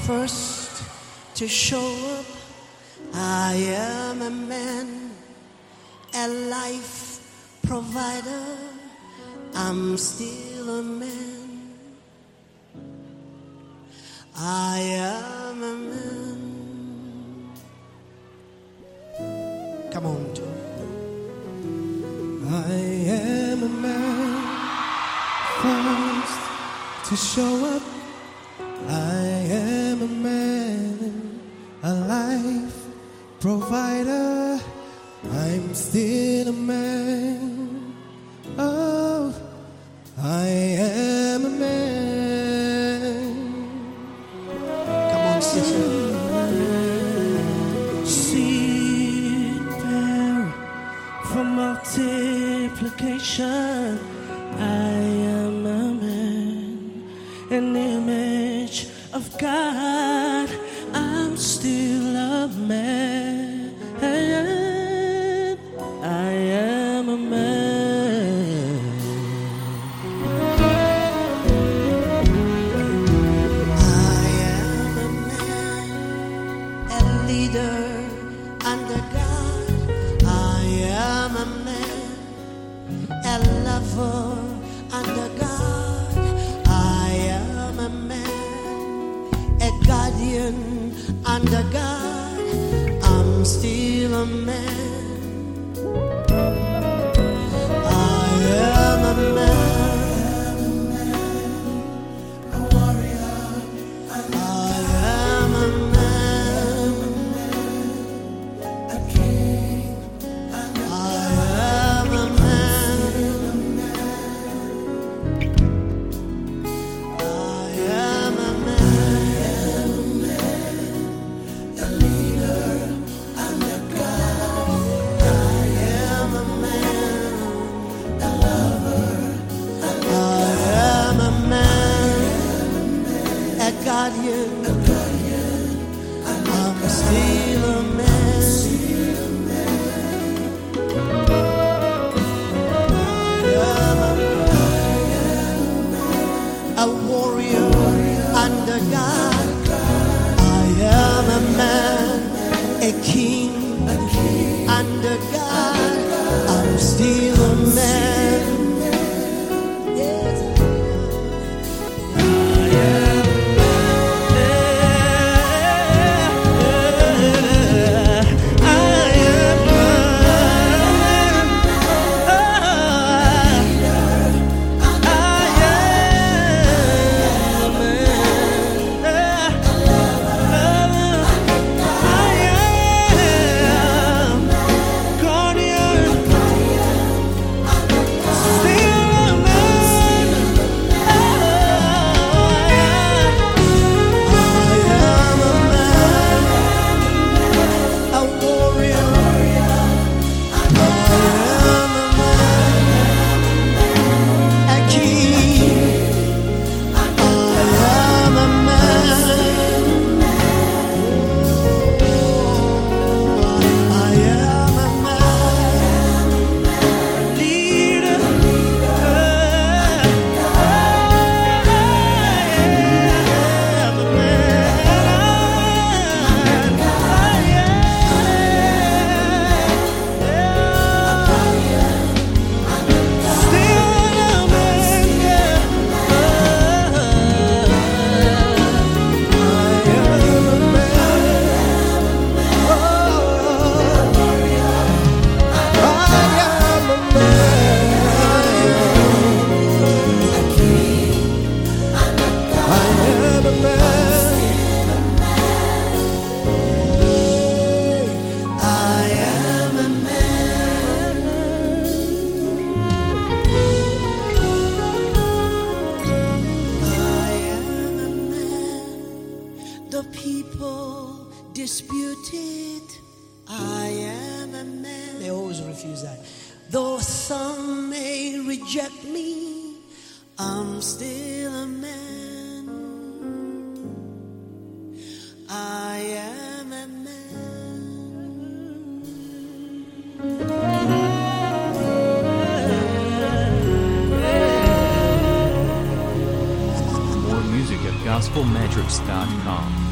first to show up. I am a man, a life provider. I'm still a man. I am a man. Come on, Joe. I am a man, first to show up. I am a man, a life provider. I'm still a man. Oh, I am a man. Come on, sister. Seed bearer for multiplication. I am a man, an image of God. I'm still a man. I am a man. I am a man, a leader under God. I am a man, a lover under God. I am a man, a guardian under God. I'm still a man. I am a man, a warrior. I am a man, a king. I am a man. I am a man, a leader under God. I am a man, a lover. I am a man, a guardian. I'm still a man. I am a warrior under God. I am a man, a king under God. I'm still a man. Yes. The people disputed. I am a man. They always refuse that. Though some may reject me, I'm still a man. I am a man. More music at gospelmetrics.com.